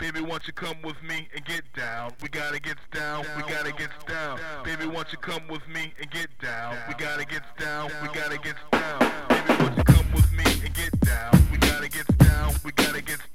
Baby, won't you come with me and get down? We gotta get down, we gotta get down. Baby, won't you come with me and get down? We gotta get down, we gotta get down. Baby, won't you come with me and get down? We gotta get down, we gotta get down.